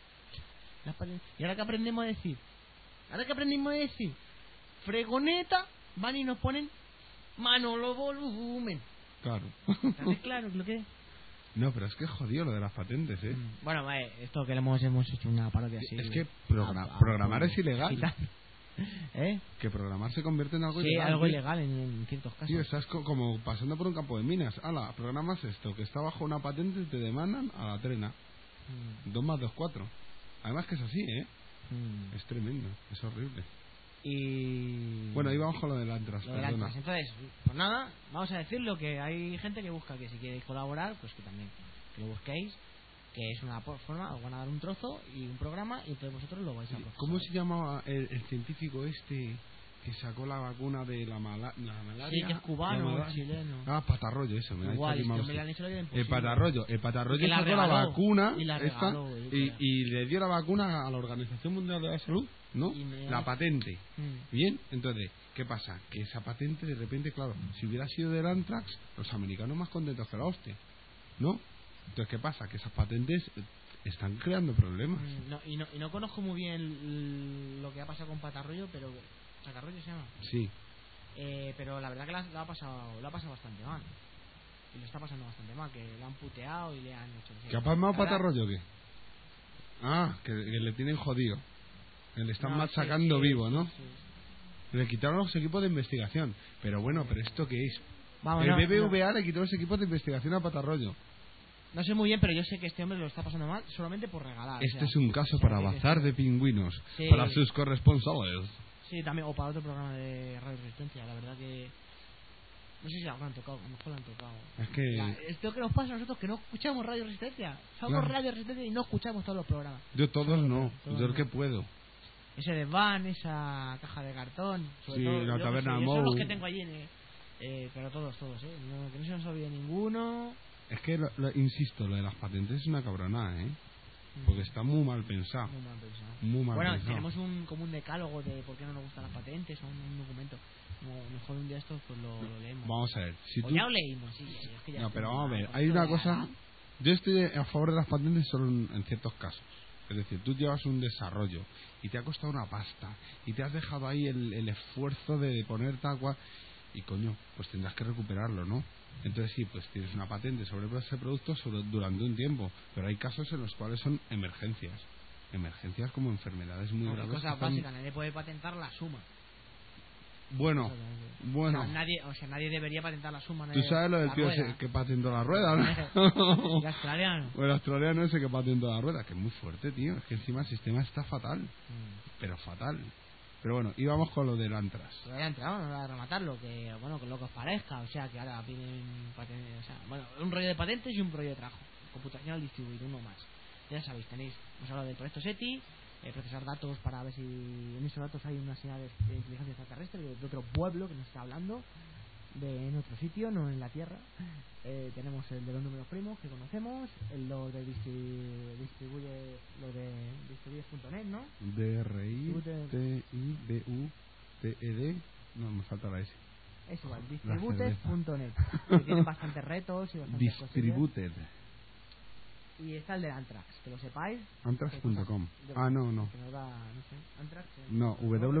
Y ahora que aprendemos a decir. Fregoneta, van y nos ponen Manolo Volumen. Claro. ¿Sabes claro lo que es? No, pero es que es jodido lo de las patentes, Bueno, esto que hemos hecho una parodia así. Es que programar es ilegal. ¿Eh? Que programar se convierte en algo sí, ilegal. Sí, algo ilegal en ciertos casos. Sí, estás como pasando por un campo de minas. Programas esto, que está bajo una patente y te demandan a la trena. 2 más 2, 4. Además que es así, Es tremendo, es horrible. Y... Bueno, ahí vamos con lo del Antrax, perdona. Entonces, pues nada, vamos a decirlo, que hay gente que busca que si queréis colaborar, pues que también que lo busquéis, que es una forma, os van a dar un trozo y un programa y entonces vosotros lo vais a procesar. ¿Cómo se llamaba el científico que sacó la vacuna de la malaria? Sí, que es cubano, chileno. Patarroyo, eso. Igual, me han hecho el Patarroyo sacó la vacuna y le dio la vacuna a la Organización Mundial de la Salud, ¿no? La patente. Bien, entonces, ¿qué pasa? Que esa patente de repente, claro, si hubiera sido del Antrax, los americanos más contentos que la hostia, ¿no? Entonces, ¿qué pasa? Que esas patentes están creando problemas. No conozco muy bien lo que ha pasado con Patarroyo, pero... ¿Patarroyo se llama? Sí. Pero la verdad que lo ha pasado bastante mal. Y lo está pasando bastante mal, que le han puteado y le han hecho... ¿Qué ha pasado Patarroyo o qué? Que le tienen jodido. Le están machacando vivo, ¿no? Sí. Le quitaron los equipos de investigación. Pero bueno, ¿pero esto qué es? El BBVA le quitó los equipos de investigación a Patarroyo. No sé muy bien, pero yo sé que este hombre lo está pasando mal solamente por regalar. Este es un caso para Bazar de Pingüinos, para sus corresponsales. Sí, también, o para otro programa de Radio Resistencia. La verdad que... No sé si lo han tocado, a lo mejor lo han tocado. Es que... Esto que nos pasa a nosotros, que no escuchamos Radio Resistencia. Somos Radio Resistencia y no escuchamos todos los programas. Yo todos no, yo el que puedo. Ese desván, esa caja de cartón, sobre todo, la taberna Mou. Esos son los que tengo allí, pero todos, que no se nos olvide ninguno. Es que, insisto, lo de las patentes es una cabronada, porque está muy mal pensado. Muy mal pensado. Tenemos como un decálogo de por qué no nos gustan las patentes, o un documento. Mejor un día estos pues lo leemos. Vamos a ver. Ya lo leímos, sí. Es que ya pero vamos a ver. Hay una cosa... Yo estoy a favor de las patentes solo en ciertos casos. Es decir, tú llevas un desarrollo y te ha costado una pasta y te has dejado ahí el esfuerzo de poner tal cual... Y coño, pues tendrás que recuperarlo, ¿no? Entonces sí, pues tienes una patente sobre ese producto durante un tiempo, pero hay casos en los cuales son emergencias como enfermedades muy graves. Cosa básica, nadie puede patentar la suma. Bueno, bueno. O sea, nadie debería patentar la suma. ¿Tú sabes lo del tío ese que patentó la rueda, no? El australiano. O el australiano ese que patentó la rueda, que es muy fuerte, tío. Es que encima el sistema está fatal. Pero fatal. Pero bueno, íbamos con lo del Antras. Pero ya entramos a rematarlo, que bueno, con lo que os parezca, o sea, que ahora piden patentes, o sea, bueno, un rollo de patentes y un rollo de trabajo computacional distribuido, uno más. Ya sabéis, tenéis, hemos hablado del proyecto SETI, procesar datos para ver si en esos datos hay una señal de inteligencia extraterrestre de otro pueblo que nos está hablando, en otro sitio, no en la Tierra. Tenemos el de los números primos que conocemos, lo de distribuye.net, ¿no? DRITIBUTED. No, me falta la S. Es igual, distributed.net, que tienen bastantes retos y bastantes Distributed. cosillas. Y está el de Antrax, que lo sepáis. Antrax.com. Ah, no. Que nos da, no sé, Antrax. No,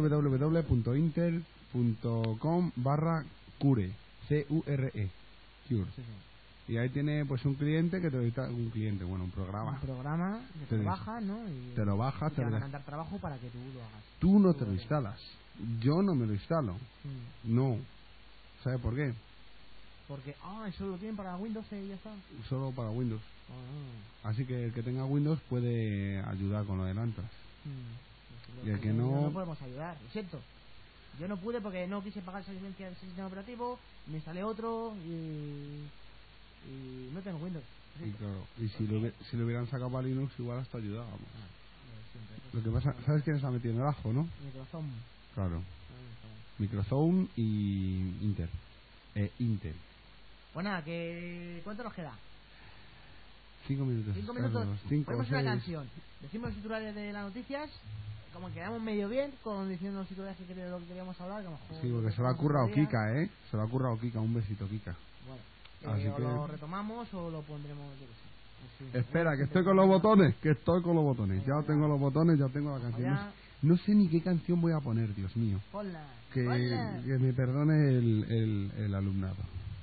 www.intel.com/cure. C-U-R-E. Cure. Sí. Y ahí tiene pues un cliente que te lo instala, un programa. Un programa que te lo baja, ¿no? Y te lo bajas, te van a mandar trabajo para que tú lo hagas. Tú no te lo instalas. Yo no me lo instalo. No. ¿Sabes por qué? Porque, eso lo tienen para Windows y ya está. Solo para Windows. Así que el que tenga Windows puede ayudar con lo del Antras. Y el que no... No podemos ayudar, lo siento. Yo no pude porque no quise pagar esa licencia del sistema operativo, me instalé otro y no tengo Windows. Y claro, y si lo hubieran sacado para Linux igual hasta ayudábamos. Lo que pasa, ¿sabes quién se ha metido en el ajo, no? Microsoft. Claro. Microsoft y Intel. Bueno, ¿cuánto nos queda? 5 minutos. 5 minutos. Ponemos una 6. canción. Decimos los titulares de las noticias. Como quedamos medio bien con diciendo los titulares de lo que queríamos hablar. Que a lo mejor sí, porque se lo ha currado Kika, ¿eh? Se lo ha currado Kika. Un besito, Kika. Bueno, así o que... lo retomamos o lo pondremos. Yo qué sé. Espera, que estoy con los botones. Ya tengo los botones, ya tengo la canción. No sé ni qué canción voy a poner, Dios mío. Ponla. Que me perdone el alumnado.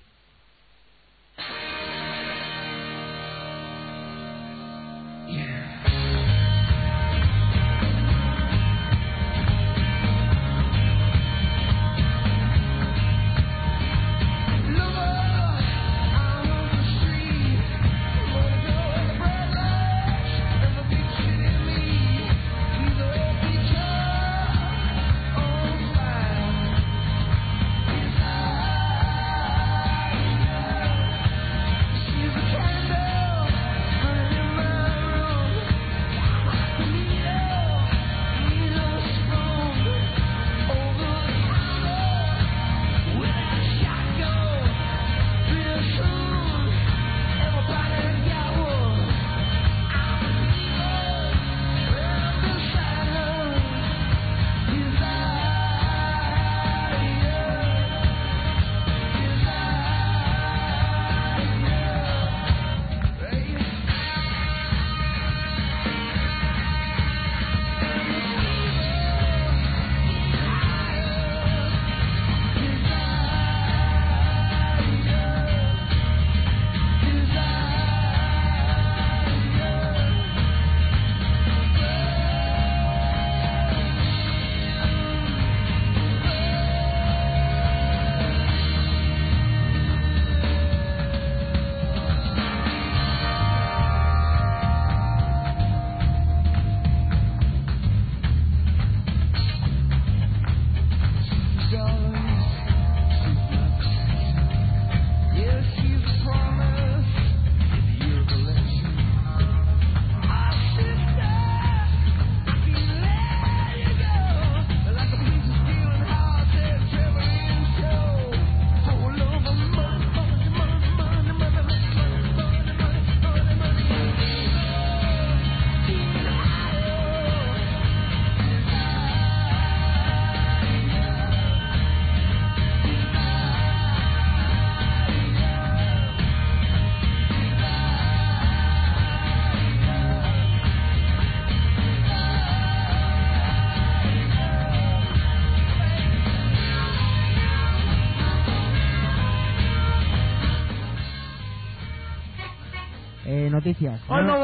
Noticias. ¡Ay, la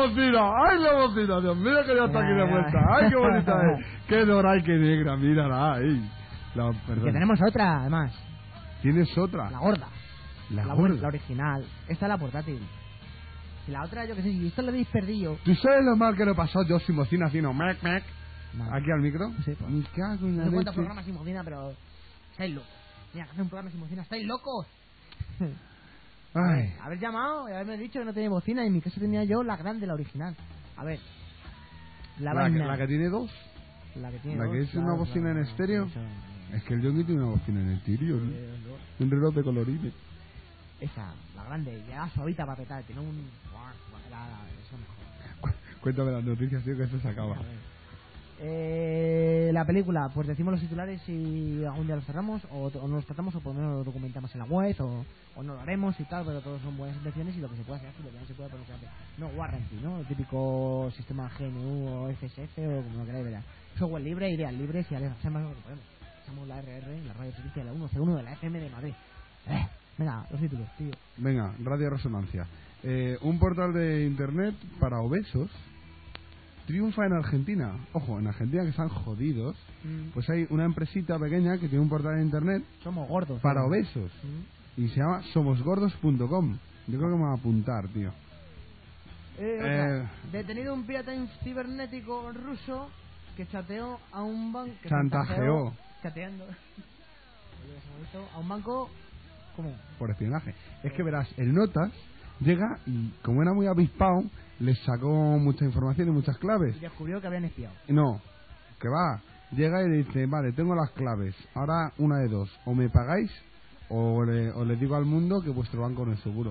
bocina! Dios mío, que ya está aquí de vuelta. ¡Ay, qué bonita es! ¡Qué dorada y qué negra! Mírala, ¡ay! Que tenemos otra, además. ¿Tienes otra? La gorda. La La gorda. original. Esta es la portátil. Y la otra, yo que sé, si esto lo habéis perdido. ¿Tú sabes lo mal que lo he pasado yo sin bocina haciendo mac? No. Aquí al micro? Sí, pues. Me cago en No la sé cuántos leche. programas sin bocina, pero estáis locos. Mira, que hacer un programa sin bocina, estáis locos. Ay, Haber llamado y haberme dicho que no tenía bocina y en mi caso tenía yo la grande, la original. A ver. la que tiene dos. La que tiene la que dos, es una bocina en estéreo. Es que el Yongi tiene una bocina en estéreo, ¿no? Un reloj de colorines. Esa, la grande, ya suavita para petar, tiene un... Eso mejor. Cuéntame las noticias, tío, que esto se acaba. A ver. La película, pues decimos los titulares y algún día los cerramos o no los tratamos o por lo menos lo documentamos en la web o no lo haremos y tal, pero todos son buenas intenciones y lo que se puede hacer y lo que no se puede poner no warranty, ¿no? El típico sistema GNU o FSF o como lo queráis ver. Software libre, ideas libres y hacemos lo que podemos. Somos la RR, la radio provincia de la 1C1 de la FM de Madrid. Venga, los títulos, tío. Venga, Radio Resonancia. Un portal de internet para obesos triunfa en Argentina. Ojo, en Argentina que están jodidos. Pues hay una empresita pequeña que tiene un portal de internet Somos gordos. para ¿no? obesos. Y se llama somosgordos.com. Yo creo que me va a apuntar, tío. Otra. Detenido un pirata cibernético ruso que chateó a un banco. Chantajeó. Chateando. A un banco. ¿Cómo? Por espionaje. Es que verás, el Notas llega y, como era muy avispado, les sacó mucha información y muchas claves. Y descubrió que habían espiado. No, que va. Llega y le dice, vale, tengo las claves. Ahora una de dos. O me pagáis o le digo al mundo que vuestro banco no es seguro.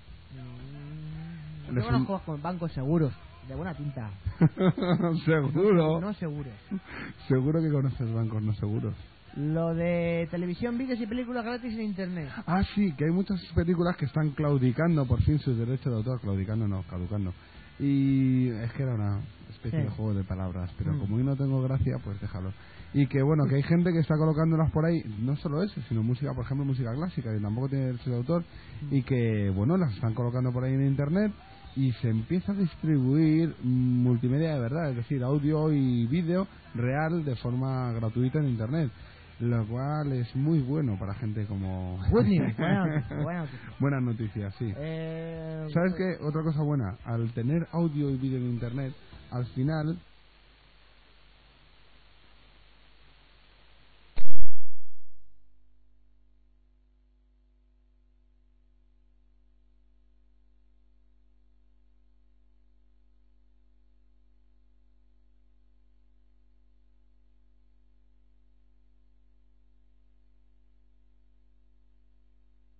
Yo conozco con bancos seguros. De buena tinta. Seguro. No seguros. Seguro que conoces bancos no seguros. Lo de televisión, vídeos y películas gratis en internet. Ah, sí, que hay muchas películas que están claudicando por fin sus derechos de autor. Claudicando no, caducando. Y es que era una especie de juego de palabras, pero como hoy no tengo gracia, pues déjalo. Y que bueno, que hay gente que está colocándolas por ahí, no solo eso, sino música, por ejemplo, música clásica, que tampoco tiene derechos de autor, y que bueno, las están colocando por ahí en internet y se empieza a distribuir multimedia de verdad, es decir, audio y vídeo real de forma gratuita en internet. Lo cual es muy bueno para gente como... Good news, buena noticia. Buenas noticias, sí. ¿Sabes qué? Otra cosa buena, al tener audio y vídeo en internet, al final